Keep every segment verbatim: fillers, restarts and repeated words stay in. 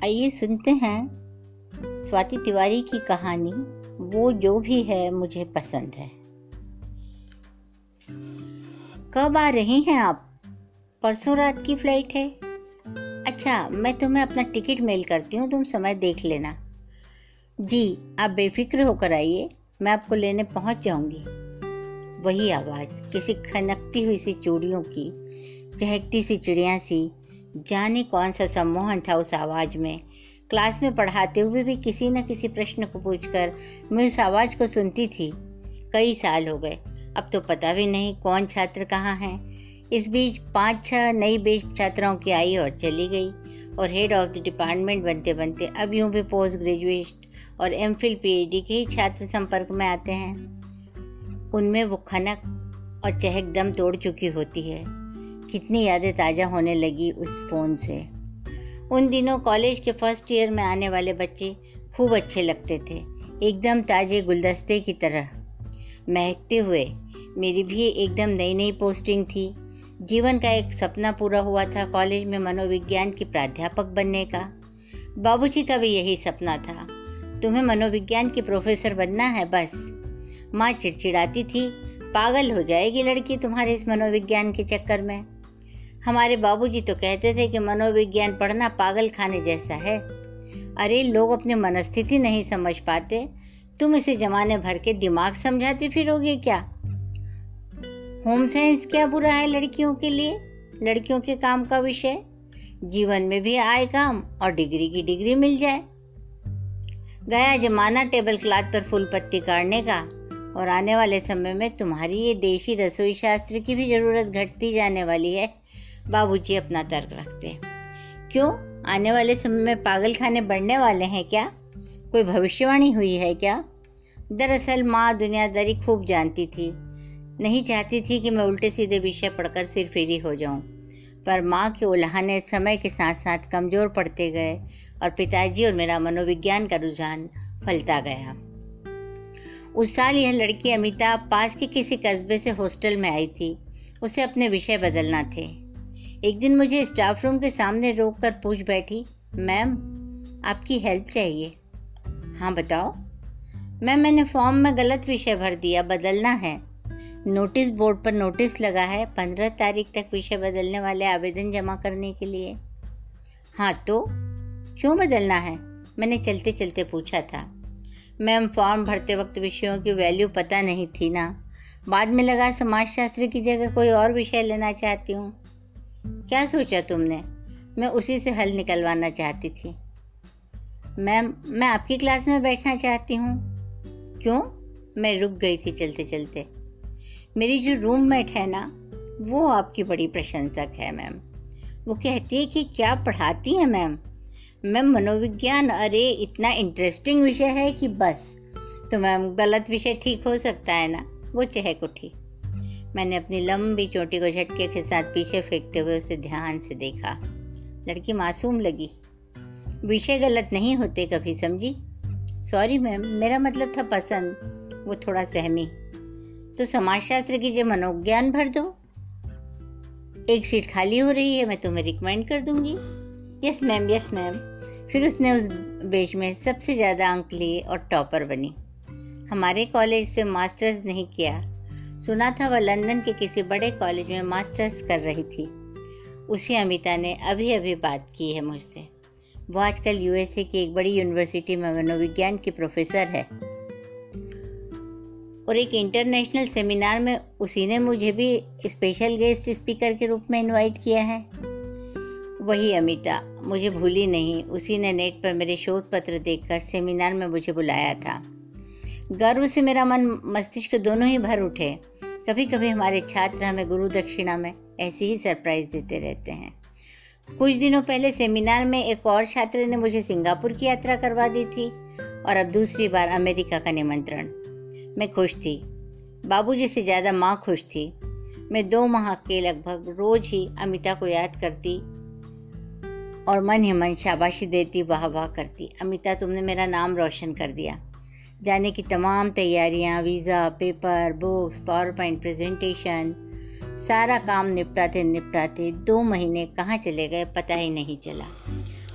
आइए सुनते हैं स्वाति तिवारी की कहानी वो जो भी है मुझे पसंद है। कब आ रही हैं आप? परसों रात की फ्लाइट है। अच्छा, मैं तुम्हें अपना टिकट मेल करती हूँ, तुम समय देख लेना। जी, आप बेफिक्र होकर आइए, मैं आपको लेने पहुँच जाऊँगी। वही आवाज़, किसी खनकती हुई सी चूड़ियों की, चहकती सी चिड़िया सी। जाने कौन सा सम्मोहन था उस आवाज़ में। क्लास में पढ़ाते हुए भी किसी न किसी प्रश्न को पूछकर मैं उस आवाज़ को सुनती थी। कई साल हो गए, अब तो पता भी नहीं कौन छात्र कहाँ है। इस बीच पाँच छह नई बेच छात्राओं की आई और चली गई, और हेड ऑफ द डिपार्टमेंट बनते बनते अब यूं भी पोस्ट ग्रेजुएट और M Phil P H D के ही छात्र संपर्क में आते हैं। उनमें वो खनक और चहक दम तोड़ चुकी होती है। कितनी यादें ताज़ा होने लगी उस फ़ोन से। उन दिनों कॉलेज के फर्स्ट ईयर में आने वाले बच्चे खूब अच्छे लगते थे, एकदम ताज़े गुलदस्ते की तरह महकते हुए। मेरी भी एकदम नई नई पोस्टिंग थी। जीवन का एक सपना पूरा हुआ था, कॉलेज में मनोविज्ञान की प्राध्यापक बनने का। बाबूजी का भी यही सपना था, तुम्हें मनोविज्ञान की प्रोफेसर बनना है बस। माँ चिड़चिड़ाती थी, पागल हो जाएगी लड़की तुम्हारे इस मनोविज्ञान के चक्कर में। हमारे बाबूजी तो कहते थे कि मनोविज्ञान पढ़ना पागल खाने जैसा है। अरे, लोग अपनी मनस्थिति नहीं समझ पाते, तुम इसे जमाने भर के दिमाग समझाते फिरोगे क्या? होम साइंस क्या बुरा है लड़कियों के लिए? लड़कियों के काम का विषय। जीवन में भी आए काम और डिग्री की डिग्री मिल जाए। गया जमाना टेबल क्लॉथ पर फूल पत्ती काटने का, और आने वाले समय में तुम्हारी ये देशी रसोई शास्त्र की भी जरूरत घटती जाने वाली है। बाबूजी अपना तर्क रखते। क्यों, आने वाले समय में पागल खाने बढ़ने वाले हैं क्या? कोई भविष्यवाणी हुई है क्या? दरअसल माँ दुनियादारी खूब जानती थी, नहीं चाहती थी कि मैं उल्टे सीधे विषय पढ़कर सिरफिरी हो जाऊं। पर माँ के उलाहने समय के साथ साथ कमजोर पड़ते गए, और पिताजी और मेरा मनोविज्ञान का रुझान फलता गया। उस साल यह लड़की अमिता पास के किसी कस्बे से हॉस्टल में आई थी। उसे अपने विषय बदलना थे। एक दिन मुझे स्टाफ रूम के सामने रोककर पूछ बैठी, मैम आपकी हेल्प चाहिए। हाँ बताओ। मैम, मैंने फॉर्म में गलत विषय भर दिया, बदलना है। नोटिस बोर्ड पर नोटिस लगा है पंद्रह तारीख तक विषय बदलने वाले आवेदन जमा करने के लिए। हाँ तो क्यों बदलना है? मैंने चलते चलते पूछा था। मैम, फॉर्म भरते वक्त विषयों की वैल्यू पता नहीं थी ना, बाद में लगा समाजशास्त्र की जगह कोई और विषय लेना चाहती हूँ। क्या सोचा तुमने? मैं उसी से हल निकलवाना चाहती थी। मैम, मैं आपकी क्लास में बैठना चाहती हूँ। क्यों? मैं रुक गई थी चलते चलते। मेरी जो रूममेट है ना, वो आपकी बड़ी प्रशंसक है मैम। वो कहती है कि क्या पढ़ाती हैं मैम। मैम, मनोविज्ञान, अरे इतना इंटरेस्टिंग विषय है कि बस। तो मैम, गलत विषय ठीक हो सकता है ना? वो चहक उठी। मैंने अपनी लंबी चोटी को झटके के साथ पीछे फेंकते हुए उसे ध्यान से देखा। लड़की मासूम लगी। विषय गलत नहीं होते कभी, समझी? सॉरी मैम, मेरा मतलब था पसंद। वो थोड़ा सहमी। तो समाजशास्त्र की जगह मनोविज्ञान भर दो, एक सीट खाली हो रही है, मैं तुम्हें रिकमेंड कर दूंगी। Yes ma'am, yes ma'am. फिर उसने उस बैच में सबसे ज़्यादा अंक लिए और टॉपर बनी। हमारे कॉलेज से मास्टर्स नहीं किया, सुना था वह लंदन के किसी बड़े कॉलेज में मास्टर्स कर रही थी। उसी अमिता ने अभी अभी बात की है मुझसे। वो आजकल यू एस ए की एक बड़ी यूनिवर्सिटी में मनोविज्ञान की प्रोफेसर है, और एक इंटरनेशनल सेमिनार में उसी ने मुझे भी स्पेशल गेस्ट स्पीकर के रूप में इनवाइट किया है। वही अमिता, मुझे भूली नहीं। उसी ने नेट पर मेरे शोध पत्र देखकर सेमिनार में मुझे बुलाया था। गर्व से मेरा मन मस्तिष्क दोनों ही भर उठे। कभी कभी हमारे छात्र हमें गुरु दक्षिणा में ऐसे ही सरप्राइज देते रहते हैं। कुछ दिनों पहले सेमिनार में एक और छात्र ने मुझे सिंगापुर की यात्रा करवा दी थी, और अब दूसरी बार अमेरिका का निमंत्रण। मैं खुश थी, बाबूजी से ज़्यादा माँ खुश थी। मैं दो माह के लगभग रोज ही अमिता को याद करती और मन ही मन शाबाशी देती, वाह वाह करती। अमिता, तुमने मेरा नाम रोशन कर दिया। जाने की तमाम तैयारियां, visa, paper, books, power point presentation, सारा काम निपटाते निपटाते दो महीने कहाँ चले गए पता ही नहीं चला।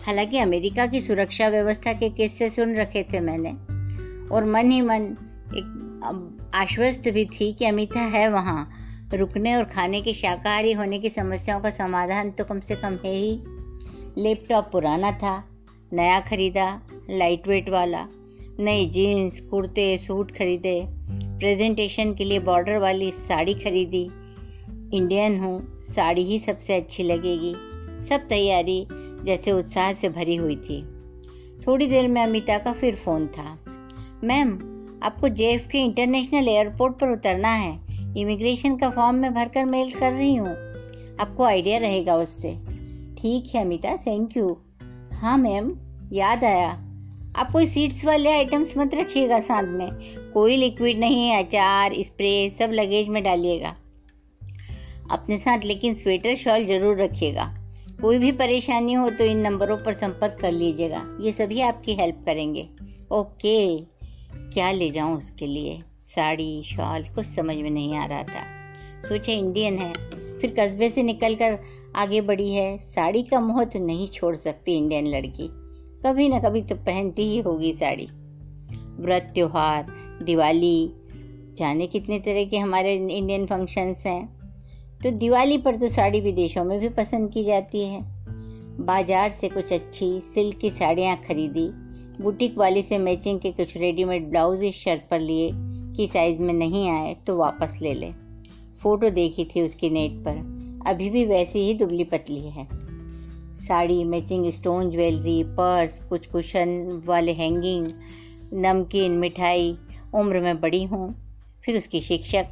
हालांकि अमेरिका की सुरक्षा व्यवस्था के किस्से सुन रखे थे मैंने, और मन ही मन एक आश्वस्त भी थी कि अमिता है वहाँ। रुकने और खाने के शाकाहारी होने की समस्याओं का समाधान तो कम से कम है ही। लैपटॉप पुराना था, नया खरीदा, लाइट वेट वाला। नई जीन्स, कुर्ते, सूट खरीदे। प्रेजेंटेशन के लिए बॉर्डर वाली साड़ी खरीदी। इंडियन हूँ, साड़ी ही सबसे अच्छी लगेगी। सब तैयारी जैसे उत्साह से भरी हुई थी। थोड़ी देर में अमिता का फिर फोन था। मैम, आपको जेएफके इंटरनेशनल एयरपोर्ट पर उतरना है। इमिग्रेशन का फॉर्म मैं भरकर मेल कर रही हूँ, आपको आइडिया रहेगा उससे। ठीक है अमिता, थैंक यू। हाँ मैम, याद आया, आप कोई सीड्स वाले आइटम्स मत रखिएगा साथ में। कोई लिक्विड नहीं, अचार, स्प्रे सब लगेज में डालिएगा अपने साथ, लेकिन स्वेटर शॉल जरूर रखिएगा। कोई भी परेशानी हो तो इन नंबरों पर संपर्क कर लीजिएगा, ये सभी आपकी हेल्प करेंगे। ओके। क्या ले जाऊं उसके लिए? साड़ी, शॉल, कुछ समझ में नहीं आ रहा था। सोचा इंडियन है, फिर कस्बे से निकलकर आगे बढ़ी है। साड़ी का मोह तो नहीं छोड़ सकती इंडियन लड़की, कभी ना कभी तो पहनती ही होगी साड़ी। व्रत, त्योहार, दिवाली, जाने कितने तरह के हमारे इंडियन फंक्शंस हैं। तो दिवाली पर तो साड़ी विदेशों में भी पसंद की जाती है। बाजार से कुछ अच्छी सिल्क की साड़ियाँ खरीदी। बुटीक वाली से मैचिंग के कुछ रेडीमेड ब्लाउज इस शर्त पर लिए कि साइज में नहीं आए तो वापस ले ले। फोटो देखी थी उसकी नेट पर, अभी भी वैसी ही दुबली पतली है। Sari, matching stone jewellery, purse, कुछ कुशन वाले हैंगिंग, नमकीन, मिठाई। उम्र में बड़ी हूँ, फिर उसकी शिक्षक।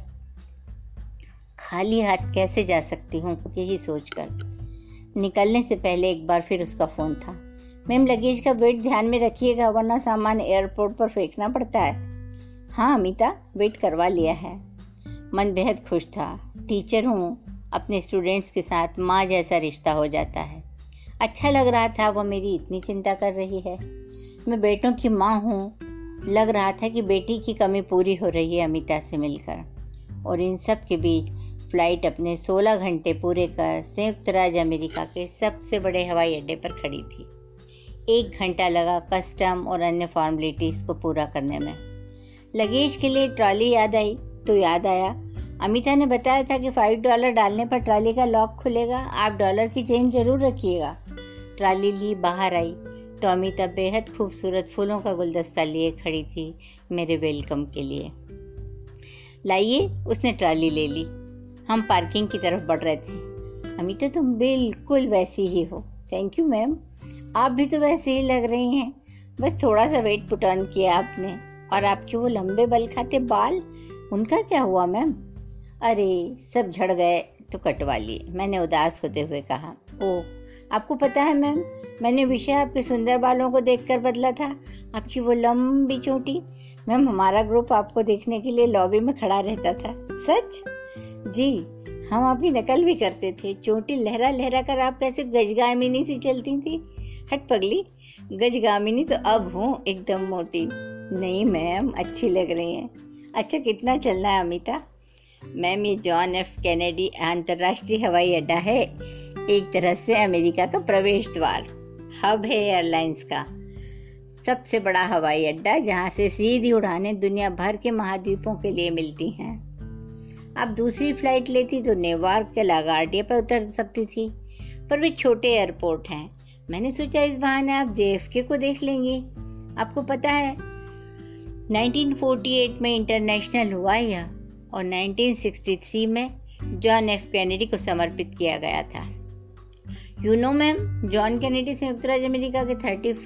खाली हाथ कैसे जा सकती हूँ, यही सोचकर निकलने से पहले एक बार फिर उसका फ़ोन था। मैम, लगेज का वेट ध्यान में रखिएगा, वरना सामान एयरपोर्ट पर फेंकना पड़ता है। हाँ अमिता, वेट करवा लिया है। मन बेहद खुश था। टीचर हूँ, अपने स्टूडेंट्स के साथ माँ जैसा रिश्ता हो जाता है। अच्छा लग रहा था वो मेरी इतनी चिंता कर रही है। मैं बेटों की माँ हूँ, लग रहा था कि बेटी की कमी पूरी हो रही है अमिता से मिलकर। और इन सब के बीच फ्लाइट अपने सोलह घंटे पूरे कर संयुक्त राज्य अमेरिका के सबसे बड़े हवाई अड्डे पर खड़ी थी। एक घंटा लगा कस्टम और अन्य फॉर्मेलिटीज़ को पूरा करने में। लगेज के लिए ट्रॉली याद आई तो याद आया, अमिता ने बताया था कि फाइव डॉलर डालने पर ट्रॉली का लॉक खुलेगा, आप डॉलर की चेन जरूर रखिएगा। ट्रॉली ली, बाहर आई तो अमिता बेहद खूबसूरत फूलों का गुलदस्ता लिए खड़ी थी मेरे वेलकम के लिए। लाइए, उसने ट्रॉली ले ली। हम पार्किंग की तरफ बढ़ रहे थे। अमिता, तुम बिल्कुल वैसी ही हो। थैंक यू मैम, आप भी तो वैसे ही लग रही हैं, बस थोड़ा सा वेट पुट ऑन किया आपने। और आपके वो लंबे बल खाते बाल, उनका क्या हुआ मैम? अरे सब झड़ गए तो कटवा लिए, मैंने उदास होते हुए कहा। ओह, आपको पता है मैम, मैंने विषय आपके सुंदर बालों को देखकर बदला था, आपकी वो लंबी चोटी। मैम, हमारा ग्रुप आपको देखने के लिए लॉबी में खड़ा रहता था। सच? जी, हम आपकी नकल भी करते थे। चोटी लहरा लहरा कर आप कैसे गजगामिनी सी चलती थी। हट पगली, गजगामिनी तो अब हूँ, एकदम मोटी। नहीं मैम, अच्छी लग रही हैं। अच्छा, कितना चलना है अमिता? मैम, ये जॉन एफ कैनेडी अंतर्राष्ट्रीय हवाई अड्डा है, एक तरह से अमेरिका का प्रवेश द्वार, हब है एयरलाइंस का। सबसे बड़ा हवाई अड्डा जहाँ से सीधी उड़ानें दुनिया भर के महाद्वीपों के लिए मिलती हैं। आप दूसरी फ्लाइट लेती तो नेवार्क के लागार्डिया पर उतर सकती थी, पर वे छोटे एयरपोर्ट हैं। मैंने सोचा इस बहाने आप जेएफके को देख लेंगी। आपको पता है उन्नीस सौ अड़तालीस में इंटरनेशनल हुआ यह, और उन्नीस सौ तिरसठ में जॉन एफ कैनेडी को समर्पित किया गया था। You know ma'am, John Kennedy संयुक्त राज्य अमेरिका के पैंतीस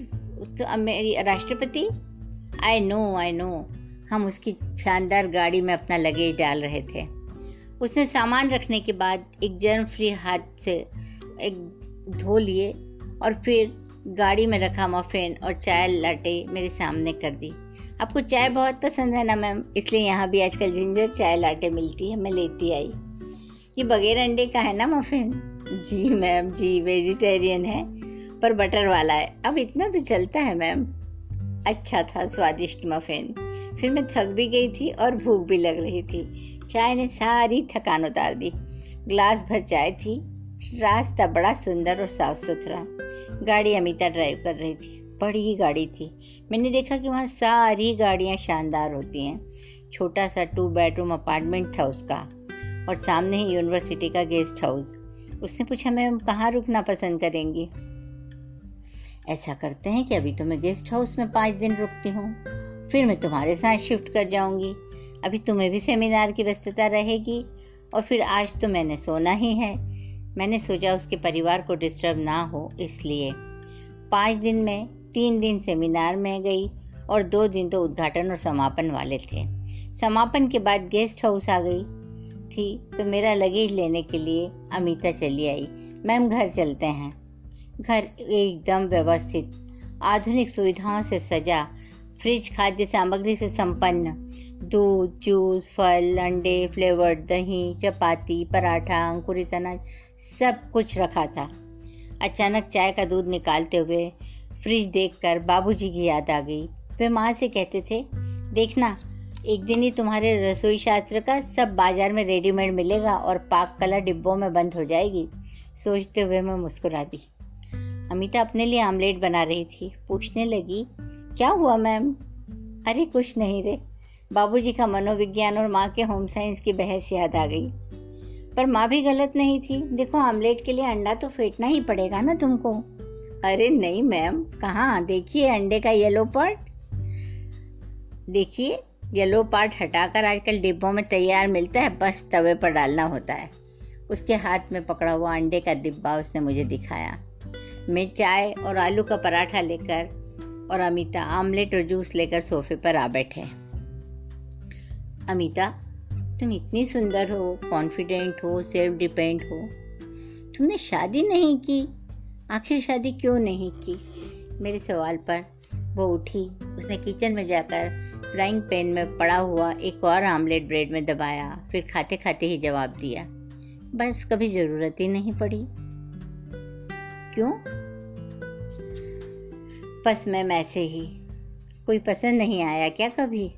राष्ट्रपति। आई नो आई नो हम उसकी शानदार गाड़ी में अपना लगेज डाल रहे थे। उसने सामान रखने के बाद एक जर्म फ्री हाथ से एक धो लिए और फिर गाड़ी में रखा मफिन और चाय लाटे मेरे सामने कर दी। आपको चाय बहुत पसंद है ना मैम, इसलिए यहाँ भी आजकल जिंजर चाय लाटे मिलती है, मैं लेती आई। ये बगैर अंडे का है ना मफिन? जी मैम जी, वेजिटेरियन है पर बटर वाला है। अब इतना तो चलता है मैम। अच्छा था स्वादिष्ट मफिन। फिर मैं थक भी गई थी और भूख भी लग रही थी। चाय ने सारी थकान उतार दी। ग्लास भर चाय थी। रास्ता बड़ा सुंदर और साफ सुथरा। गाड़ी अमिता ड्राइव कर रही थी। बड़ी ही गाड़ी थी। मैंने देखा कि वहाँ सारी गाड़ियाँ शानदार होती हैं। छोटा सा टू बेडरूम अपार्टमेंट था उसका और सामने ही यूनिवर्सिटी का गेस्ट हाउस। उसने पूछा, मैम कहाँ रुकना पसंद करेंगी? ऐसा करते हैं कि अभी तो मैं गेस्ट हाउस में पाँच दिन रुकती हूँ, फिर मैं तुम्हारे साथ शिफ्ट कर जाऊँगी। अभी तुम्हें भी सेमिनार की व्यस्तता रहेगी और फिर आज तो मैंने सोना ही है। मैंने सोचा उसके परिवार को डिस्टर्ब ना हो, इसलिए पाँच दिन में तीन दिन सेमिनार में गई और दो दिन तो उद्घाटन और समापन वाले थे। समापन के बाद गेस्ट हाउस आ गई थी तो मेरा लगेज लेने के लिए अमिता चली आई। मैम घर चलते हैं। घर एकदम व्यवस्थित, आधुनिक सुविधाओं से सजा, फ्रिज खाद्य सामग्री से संपन्न, दूध, जूस, फल, अंडे, फ्लेवर्ड दही, चपाती, पराठा, अंकुरित अनाज, सब कुछ रखा था। अचानक चाय का दूध निकालते हुए फ्रिज देखकर बाबूजी की याद आ गई। वे माँ से कहते थे, देखना एक दिन ही तुम्हारे रसोई शास्त्र का सब बाजार में रेडीमेड मिलेगा और पाक कला डिब्बों में बंद हो जाएगी। सोचते हुए मैं मुस्कुरा दी। अमिता अपने लिए आमलेट बना रही थी। पूछने लगी, क्या हुआ मैम? अरे कुछ नहीं रे। बाबूजी का मनोविज्ञान और माँ के होम साइंस की बहस याद आ गई। पर माँ भी गलत नहीं थी। देखो आमलेट के लिए अंडा तो फेंटना ही पड़ेगा ना तुमको। अरे नहीं मैम, कहाँ? देखिए अंडे का येलो पार्ट, देखिए येलो पार्ट हटाकर आजकल डिब्बों में तैयार मिलता है, बस तवे पर डालना होता है। उसके हाथ में पकड़ा हुआ अंडे का डिब्बा उसने मुझे दिखाया। मैं चाय और आलू का पराठा लेकर और अमिता आमलेट और जूस लेकर सोफे पर आ बैठे। अमिता, तुम इतनी सुंदर हो, कॉन्फिडेंट हो, सेल्फ डिपेंड हो, तुमने शादी नहीं की, आखिर शादी क्यों नहीं की? मेरे सवाल पर वो उठी। उसने किचन में जाकर फ्राइंग पैन में पड़ा हुआ एक और आमलेट ब्रेड में दबाया, फिर खाते खाते ही जवाब दिया, बस कभी जरूरत ही नहीं पड़ी। क्यों? बस मैम ऐसे ही। कोई पसंद नहीं आया क्या कभी?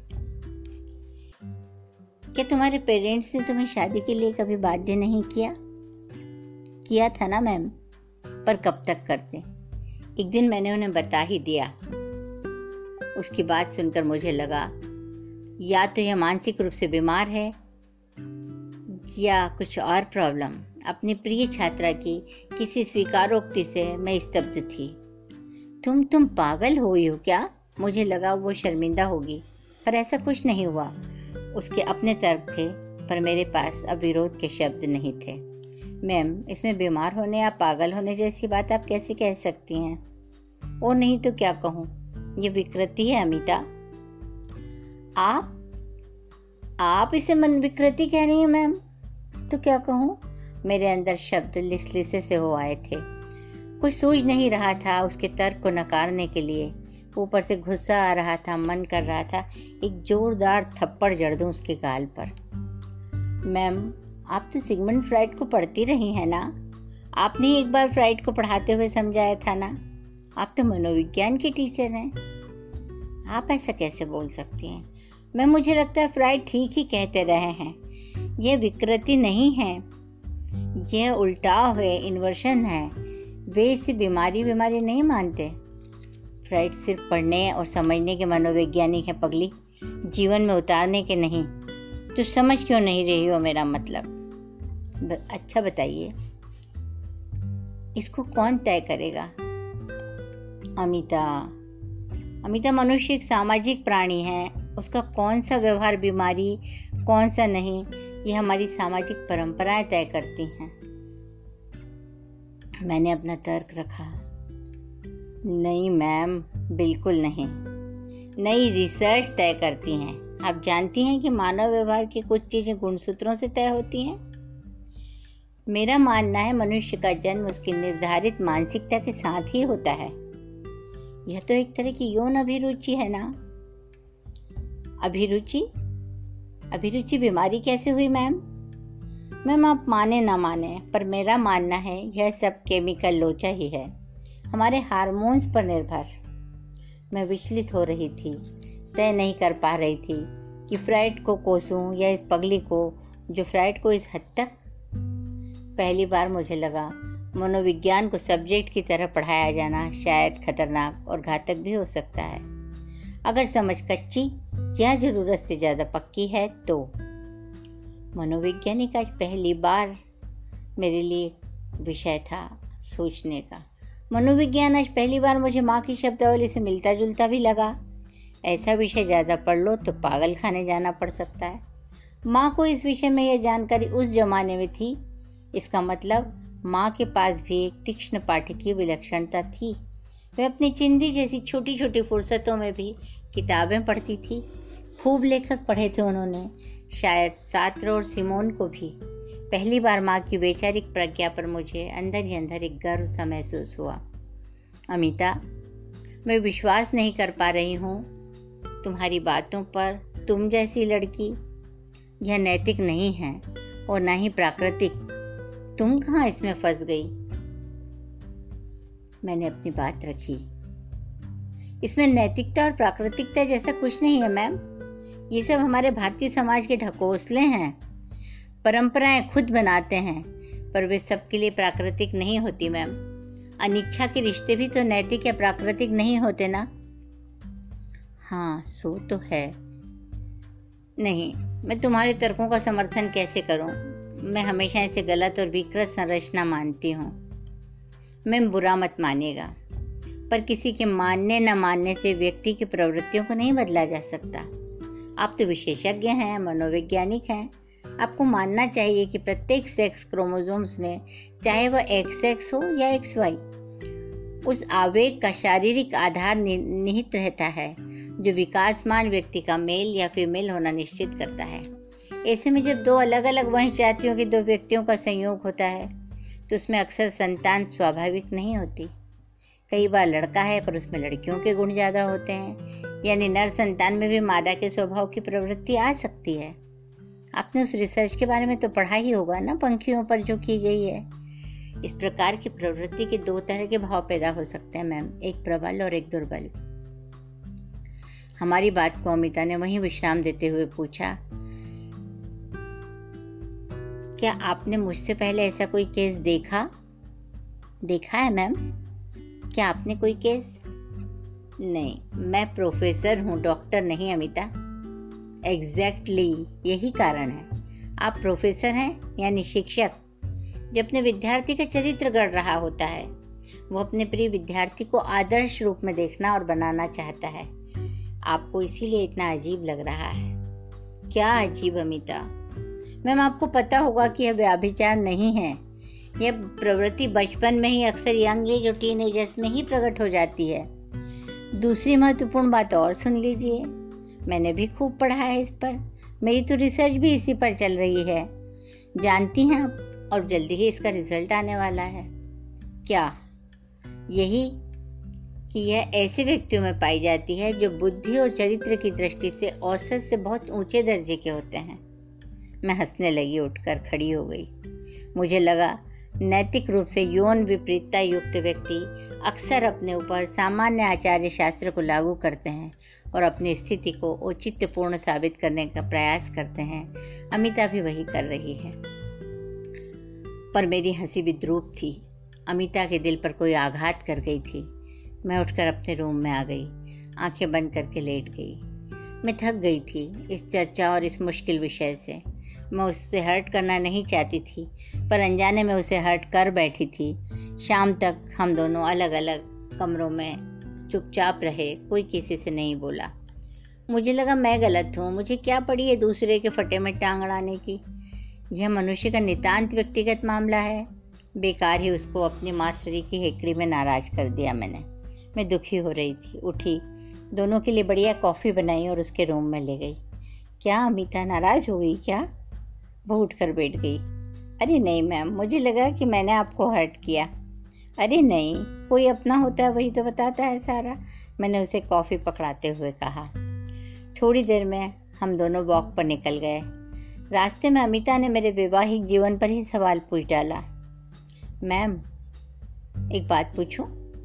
क्या तुम्हारे पेरेंट्स ने तुम्हें शादी के लिए कभी बाध्य नहीं किया? किया था ना मैम, पर कब तक करते। एक दिन मैंने उन्हें बता ही दिया। उसकी बात सुनकर मुझे लगा या तो यह मानसिक रूप से बीमार है या कुछ और प्रॉब्लम। अपनी प्रिय छात्रा की किसी स्वीकारोक्ति से मैं स्तब्ध थी। तुम तुम पागल हुई हो क्या? मुझे लगा वो शर्मिंदा होगी, पर ऐसा कुछ नहीं हुआ। उसके अपने तर्क थे, पर मेरे पास अब विरोध के शब्द नहीं थे। मैम, इसमें बीमार होने या पागल होने जैसी बात आप कैसे कह सकती हैं? और नहीं तो क्या कहूँ, ये विकृति है अमिता। आप आप इसे मन विकृति कह रही हैं मैम? तो क्या कहूँ? मेरे अंदर शब्द लिसलिसे से हो आए थे। कुछ सूझ नहीं रहा था उसके तर्क को नकारने के लिए। ऊपर से गुस्सा आ रहा था, मन कर रहा था एक जोरदार थप्पड़ जड़ दूं उसके गाल पर। मैम, आप तो सिगमंड फ्राइड को पढ़ती रही हैं ना? आपने एक बार फ्राइड को पढ़ाते हुए समझाया था ना? आप तो मनोविज्ञान की टीचर हैं। आप ऐसा कैसे बोल सकती हैं? मैम, मुझे लगता है फ्राइड ठीक ही कहते रहे हैं। यह विकृति नहीं है, यह उल्टाव है, इन्वर्शन है। वे इसे बीमारी बीमारी नहीं मानते। फ्राइड सिर्फ पढ़ने और समझने के मनोवैज्ञानिक है पगली, जीवन में उतारने के नहीं। तो समझ क्यों नहीं रही हो मेरा मतलब? अच्छा बताइए, इसको कौन तय करेगा? अमिता अमिता मनुष्य एक सामाजिक प्राणी है। उसका कौन सा व्यवहार बीमारी, कौन सा नहीं, ये हमारी सामाजिक परंपराएं तय करती हैं। मैंने अपना तर्क रखा। नहीं मैम, बिल्कुल नहीं। नई रिसर्च तय करती हैं। आप जानती हैं कि मानव व्यवहार की कुछ चीजें गुणसूत्रों से तय होती हैं। मेरा मानना है मनुष्य का जन्म उसकी निर्धारित मानसिकता के साथ ही होता है। यह तो एक तरह की यौन अभिरुचि है ना? अभिरुचि अभिरुचि बीमारी कैसे हुई मैम? मैम, आप माने ना माने, पर मेरा मानना है यह सब केमिकल लोचा ही है, हमारे हार्मोन्स पर निर्भर। मैं विचलित हो रही थी, तय नहीं कर पा रही थी कि फ्राइड को कोसूं या इस पगली को जो फ्राइड को इस हद तक। पहली बार मुझे लगा मनोविज्ञान को सब्जेक्ट की तरह पढ़ाया जाना शायद खतरनाक और घातक भी हो सकता है अगर समझ कच्ची या जरूरत से ज़्यादा पक्की है तो। मनोवैज्ञानिक आज पहली बार मेरे लिए विषय था सोचने का। मनोविज्ञान आज पहली बार मुझे माँ की शब्दावली से मिलता जुलता भी लगा। ऐसा विषय ज़्यादा पढ़ लो तो पागल खाने जाना पड़ सकता है। माँ को इस विषय में यह जानकारी उस जमाने में थी, इसका मतलब माँ के पास भी एक तीक्ष्ण पाठकीय विलक्षणता थी। वह अपनी चिंदी जैसी छोटी छोटी फुर्सतों में भी किताबें पढ़ती थी। खूब लेखक पढ़े थे उन्होंने, शायद सार्त्र और सिमोन को भी। पहली बार माँ की वैचारिक प्रज्ञा पर मुझे अंदर ही अंदर एक गर्व सा महसूस हुआ। अमिता, मैं विश्वास नहीं कर पा रही हूँ तुम्हारी बातों पर। तुम जैसी लड़की, यह नैतिक नहीं है और ना ही प्राकृतिक। तुम कहाँ इसमें फंस गई? मैंने अपनी बात रखी। इसमें नैतिकता और प्राकृतिकता जैसा कुछ नहीं है मैम। ये सब हमारे भारतीय समाज के ढकोसले हैं। परंपराएं खुद बनाते हैं, पर वे सबके लिए प्राकृतिक नहीं होती मैम। अनिच्छा के रिश्ते भी तो नैतिक या प्राकृतिक नहीं होते ना। हाँ, सो तो है। नहीं, मैं तुम्हारे तर्कों का समर्थन कैसे करूं? मैं हमेशा इसे गलत और विकृत संरचना मानती हूँ। मैं बुरा मत मानिएगा, पर किसी के मानने न मानने से व्यक्ति की प्रवृत्तियों को नहीं बदला जा सकता। आप तो विशेषज्ञ हैं, मनोवैज्ञानिक हैं। आपको मानना चाहिए कि प्रत्येक सेक्स क्रोमोसोम्स में, चाहे वह एक्स एक्स हो या एक्स वाई, उस आवेग का शारीरिक आधार निहित रहता है जो विकासमान व्यक्ति का मेल या फीमेल होना निश्चित करता है। ऐसे में जब दो अलग अलग वंश जातियों के दो व्यक्तियों का संयोग होता है तो उसमें अक्सर संतान स्वाभाविक नहीं होती। कई बार लड़का है पर उसमें लड़कियों के गुण ज्यादा होते हैं, यानी नर संतान में भी मादा के स्वभाव की प्रवृत्ति आ सकती है। आपने उस रिसर्च के बारे में तो पढ़ा ही होगा ना, पंखियों पर जो की गई है। इस प्रकार की प्रवृत्ति के दो तरह के भाव पैदा हो सकते हैं मैम, एक प्रबल और एक दुर्बल। हमारी बात को अमिता ने वहीं विश्राम देते हुए पूछा, क्या आपने मुझसे पहले ऐसा कोई केस देखा देखा है मैम? क्या आपने कोई केस? नहीं, मैं प्रोफेसर हूँ, डॉक्टर नहीं अमिता। एग्जैक्टली exactly, यही कारण है। आप प्रोफेसर हैं यानी शिक्षक। जो अपने विद्यार्थी का चरित्र गढ़ रहा होता है, वो अपने प्रिय विद्यार्थी को आदर्श रूप में देखना और बनाना चाहता है। आपको इसीलिए इतना अजीब लग रहा है। क्या अजीब अमिता? मैम, आपको पता होगा कि यह व्याभिचार नहीं है। यह प्रवृत्ति बचपन में ही, अक्सर यंग एज और टीनेजर्स में ही प्रकट हो जाती है। दूसरी महत्वपूर्ण बात और सुन लीजिए, मैंने भी खूब पढ़ा है इस पर। मेरी तो रिसर्च भी इसी पर चल रही है, जानती हैं आप, और जल्दी ही इसका रिजल्ट आने वाला है। क्या? यही कि यह ऐसे व्यक्तियों में पाई जाती है जो बुद्धि और चरित्र की दृष्टि से औसत से बहुत ऊंचे दर्जे के होते हैं। मैं हंसने लगी, उठकर खड़ी हो गई। मुझे लगा नैतिक रूप से यौन विपरीतता युक्त व्यक्ति अक्सर अपने ऊपर सामान्य आचार्य शास्त्र को लागू करते हैं और अपनी स्थिति को औचित्यपूर्ण साबित करने का प्रयास करते हैं। अमिता भी वही कर रही है। पर मेरी हंसी विद्रूप थी। अमिता के दिल पर कोई आघात कर गई थी। मैं उठकर अपने रूम में आ गई, आंखें बंद करके लेट गई। मैं थक गई थी इस चर्चा और इस मुश्किल विषय से। मैं उससे हर्ट करना नहीं चाहती थी, पर अनजाने में उसे हर्ट कर बैठी थी। शाम तक हम दोनों अलग अलग कमरों में चुपचाप रहे, कोई किसी से नहीं बोला। मुझे लगा मैं गलत हूँ, मुझे क्या पड़ी है दूसरे के फटे में टांग अड़ाने की। यह मनुष्य का नितांत व्यक्तिगत मामला है। बेकार ही उसको अपनी मास्टरी की हेकड़ी में नाराज कर दिया मैंने। मैं दुखी हो रही थी, उठी, दोनों के लिए बढ़िया कॉफ़ी बनाई और उसके रूम में ले गई। क्या अमिता नाराज हो गई क्या? वो उठकर बैठ गई। अरे नहीं मैम, मुझे लगा कि मैंने आपको हर्ट किया। अरे नहीं, कोई अपना होता है वही तो बताता है सारा, मैंने उसे कॉफ़ी पकड़ाते हुए कहा। थोड़ी देर में हम दोनों वॉक पर निकल गए। रास्ते में अमिता ने मेरे वैवाहिक जीवन पर ही सवाल पूछ डाला। मैम, एक बात पूछूं?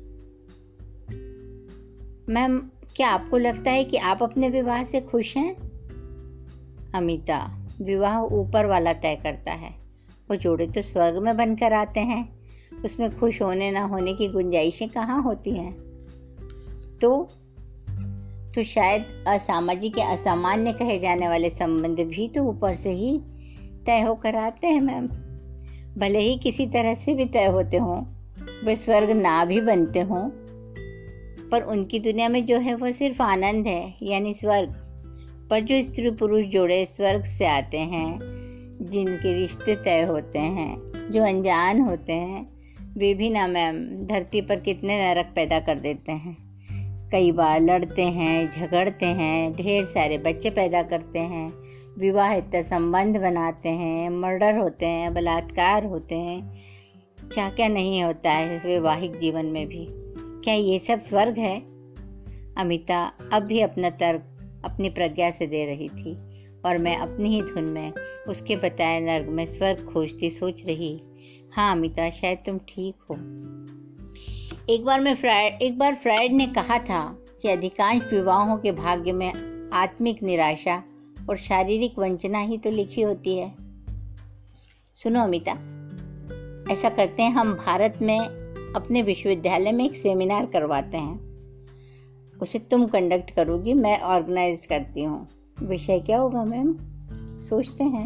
मैम, क्या आपको लगता है कि आप अपने विवाह से खुश हैं? अमिता, विवाह ऊपर वाला तय करता है। वो जोड़े तो स्वर्ग में बनकर आते हैं, उसमें खुश होने ना होने की गुंजाइशें कहाँ होती हैं? तो तो शायद असामाजिक या असामान्य कहे जाने वाले संबंध भी तो ऊपर से ही तय होकर आते हैं मैम। भले ही किसी तरह से भी तय होते हों, वे स्वर्ग ना भी बनते हों, पर उनकी दुनिया में जो है वो सिर्फ आनंद है, यानी स्वर्ग। पर जो स्त्री पुरुष जोड़े स्वर्ग से आते हैं, जिनके रिश्ते तय होते हैं, जो अनजान होते हैं, वे भी ना मैम धरती पर कितने नरक पैदा कर देते हैं। कई बार लड़ते हैं, झगड़ते हैं, ढेर सारे बच्चे पैदा करते हैं, विवाहित संबंध बनाते हैं, मर्डर होते हैं, बलात्कार होते हैं, क्या क्या नहीं होता है वैवाहिक जीवन में भी। क्या ये सब स्वर्ग है? अमिता अब भी अपना तर्क अपनी प्रज्ञा से दे रही थी और मैं अपनी ही धुन में उसके बताए नर्क में स्वर्ग खोजती सोच रही, हाँ अमिता शायद तुम ठीक हो। एक बार मैं फ्राइड एक बार फ्राइड ने कहा था कि अधिकांश विवाहों के भाग्य में आत्मिक निराशा और शारीरिक वंचना ही तो लिखी होती है। सुनो अमिता, ऐसा करते हैं, हम भारत में अपने विश्वविद्यालय में एक सेमिनार करवाते हैं। उसे तुम कंडक्ट करोगी, मैं ऑर्गेनाइज करती हूँ। विषय क्या होगा मैम? सोचते हैं।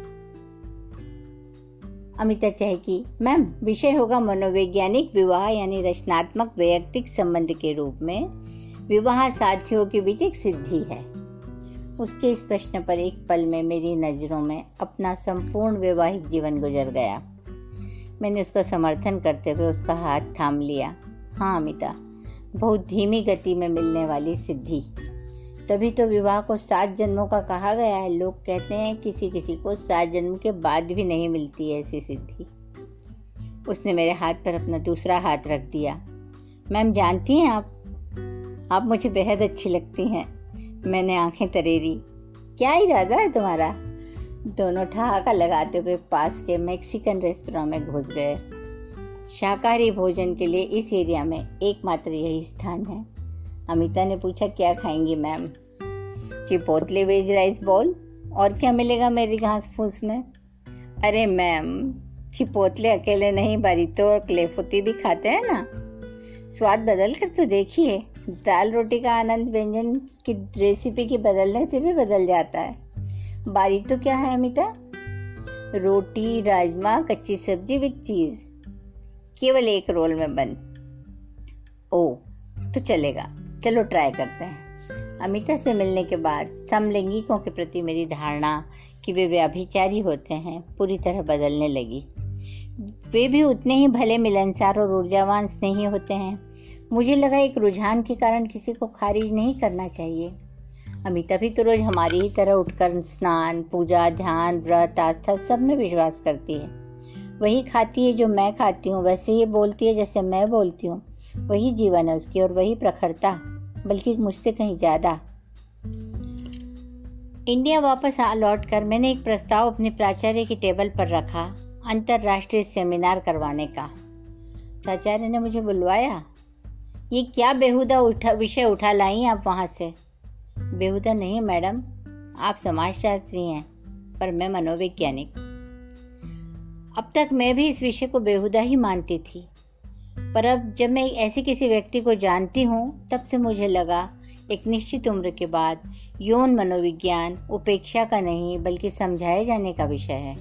अमिता चहकी, मैम विषय होगा मनोवैज्ञानिक विवाह, यानी रचनात्मक वैयक्तिक संबंध के रूप में विवाह साथियों के बीच एक सिद्धि है। उसके इस प्रश्न पर एक पल में मेरी नजरों में अपना संपूर्ण वैवाहिक जीवन गुजर गया। मैंने उसका समर्थन करते हुए उसका हाथ थाम लिया। हाँ अमिता, बहुत धीमी गति में मिलने वाली सिद्धि, तभी तो विवाह को सात जन्मों का कहा गया है। लोग कहते हैं किसी किसी को सात जन्म के बाद भी नहीं मिलती है ऐसी सिद्धि। उसने मेरे हाथ पर अपना दूसरा हाथ रख दिया। मैम जानती हैं आप आप मुझे बेहद अच्छी लगती हैं। मैंने आंखें तरेरी। क्या इरादा है तुम्हारा? दोनों ठहाका लगाते हुए पास के मैक्सिकन रेस्तरां में घुस गए। शाकाहारी भोजन के लिए इस एरिया में एकमात्र यही स्थान है। अमिता ने पूछा, क्या खाएंगी ma'am? Chipotle veg rice ball. और क्या मिलेगा मेरी घास फूस में? अरे मैम, चिपोटले अकेले नहीं, बरीतो और क्लेफोती भी खाते हैं ना। स्वाद बदल कर तो देखिए। दाल रोटी का आनंद व्यंजन की रेसिपी के बदलने से भी बदल जाता है। बारीतो क्या है अमिता? रोटी, राजमा, कच्ची सब्जी विद चीज, केवल एक रोल में बंद। ओ तो चलेगा, चलो ट्राई करते हैं। अमिता से मिलने के बाद समलैंगिकों के प्रति मेरी धारणा कि वे व्यभिचारी होते हैं पूरी तरह बदलने लगी। वे भी उतने ही भले, मिलनसार और ऊर्जावान स्नेही होते हैं। मुझे लगा एक रुझान के कारण किसी को खारिज नहीं करना चाहिए। अमिता भी तो रोज हमारी ही तरह उठकर स्नान, पूजा, ध्यान, व्रत, आस्था सब में विश्वास करती है। वही खाती है जो मैं खाती हूँ, वैसे ही बोलती है जैसे मैं बोलती हूँ। वही जीवन है उसकी और वही प्रखरता, बल्कि मुझसे कहीं ज्यादा। इंडिया वापस आ लौट कर मैंने एक प्रस्ताव अपने प्राचार्य की टेबल पर रखा, अंतरराष्ट्रीय सेमिनार करवाने का। प्राचार्य ने मुझे बुलवाया। ये क्या बेहुदा उठा विषय उठा लाई आप वहां से? बेहुदा नहीं मैडम, आप समाजशास्त्री हैं, पर मैं मनोवैज्ञानिक। अब तक मैं भी इस विषय को बेहुदा ही मानती थी, पर अब जब मैं ऐसे किसी व्यक्ति को जानती हूँ, तब से मुझे लगा एक निश्चित उम्र के बाद यौन मनोविज्ञान उपेक्षा का नहीं बल्कि समझाए जाने का विषय है।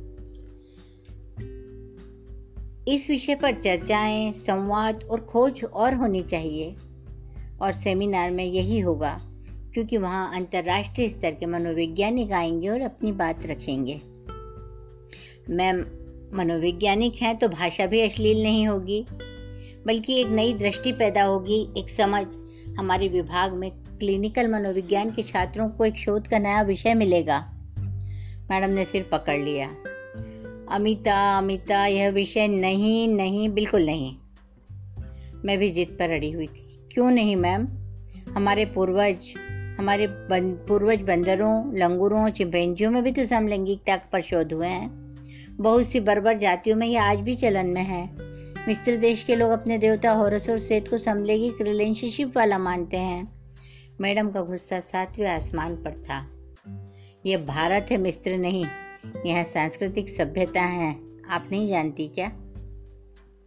इस विषय पर चर्चाएं, संवाद और खोज और होनी चाहिए, और सेमिनार में यही होगा, क्योंकि वहाँ अंतर्राष्ट्रीय स्तर के मनोवैज्ञानिक आएंगे और अपनी बात रखेंगे। मैम, मनोवैज्ञानिक हैं तो भाषा भी अश्लील नहीं होगी, बल्कि एक नई दृष्टि पैदा होगी, एक समझ। हमारे विभाग में क्लिनिकल मनोविज्ञान के छात्रों को एक शोध का नया विषय मिलेगा। मैडम ने सिर पकड़ लिया। अमिता अमिता यह विषय नहीं नहीं बिल्कुल नहीं। मैं भी जिद पर अड़ी हुई थी। क्यों नहीं मैम? हमारे पूर्वज हमारे बन, पूर्वज बंदरों, लंगूरों, चिंपैंजियों में भी तो समलैंगिकता पर शोध हुए हैं। बहुत सी बर्बर जातियों में यह आज भी चलन में है। मिस्र देश के लोग अपने देवता होरस और सेत को समलैंगिक रिलेशनशिप वाला मानते हैं। मैडम का गुस्सा सातवें आसमान पर था। यह भारत है, मिस्र नहीं। यह सांस्कृतिक सभ्यता है, आप नहीं जानती क्या?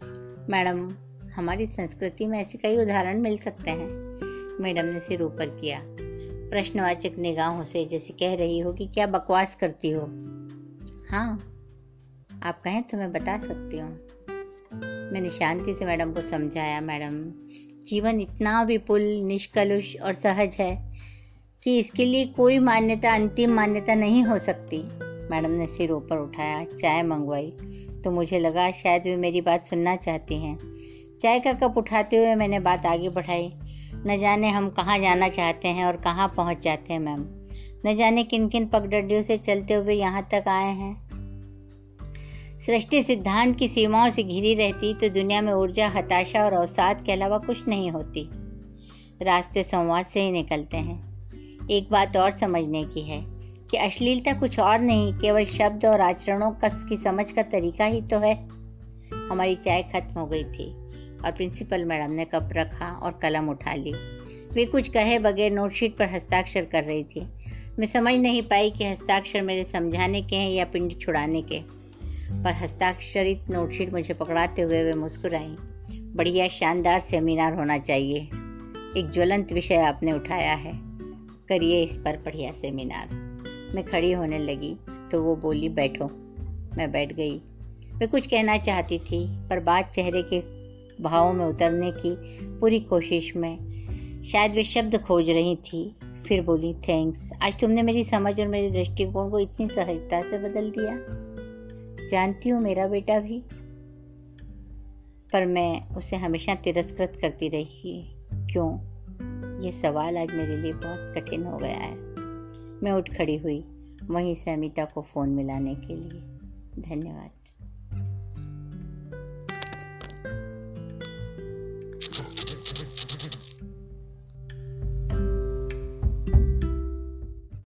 मैडम, हमारी संस्कृति में ऐसे कई उदाहरण मिल सकते हैं। मैडम ने सिर ऊपर किया, प्रश्नवाचक निगाहों से, जैसे कह रही हो कि क्या बकवास करती हो। हाँ, आप कहें तो मैं बता सकती हूँ। मैंने शांति से मैडम को समझाया, मैडम, जीवन इतना विपुल, निष्कलुष और सहज है कि इसके लिए कोई मान्यता, अंतिम मान्यता नहीं हो सकती। मैडम ने सिर ऊपर उठाया, चाय मंगवाई तो मुझे लगा शायद वे मेरी बात सुनना चाहती हैं। चाय का कप उठाते हुए मैंने बात आगे बढ़ाई। न जाने हम कहाँ जाना चाहते हैं और कहाँ पहुँच जाते हैं मैम। न जाने किन किन पगडंडियों से चलते हुए यहाँ तक आए हैं। सृष्टि सिद्धांत की सीमाओं से घिरी रहती तो दुनिया में ऊर्जा, हताशा और अवसाद के अलावा कुछ नहीं होती। रास्ते संवाद से ही निकलते हैं। एक बात और समझने की है कि अश्लीलता कुछ और नहीं, केवल शब्द और आचरणों की समझ का तरीका ही तो है। हमारी चाय खत्म हो गई थी और प्रिंसिपल मैडम ने कप रखा और कलम उठा ली। वे कुछ कहे बगैर नोटशीट पर हस्ताक्षर कर रही थी। मैं समझ नहीं पाई कि हस्ताक्षर मेरे समझाने के हैं या पिंड छुड़ाने के, पर हस्ताक्षरित नोटशीट मुझे पकड़ाते हुए वे मुस्कुराई। बढ़िया, शानदार सेमिनार होना चाहिए। एक ज्वलंत विषय आपने उठाया है, करिए इस पर बढ़िया सेमिनार। मैं खड़ी होने लगी तो वो बोली, बैठो। मैं बैठ गई। मैं कुछ कहना चाहती थी, पर बात चेहरे के भावों में उतरने की पूरी कोशिश में शायद वे शब्द खोज रही थी। फिर बोली, थैंक्स, आज तुमने मेरी समझ और मेरे दृष्टिकोण को इतनी सहजता से बदल दिया। जानती हूँ मेरा बेटा भी, पर मैं उसे हमेशा तिरस्कृत करती रही। क्यों? ये सवाल आज मेरे लिए बहुत कठिन हो गया है। मैं उठ खड़ी हुई, वहीं से अमिता को फ़ोन मिलाने के लिए। धन्यवाद।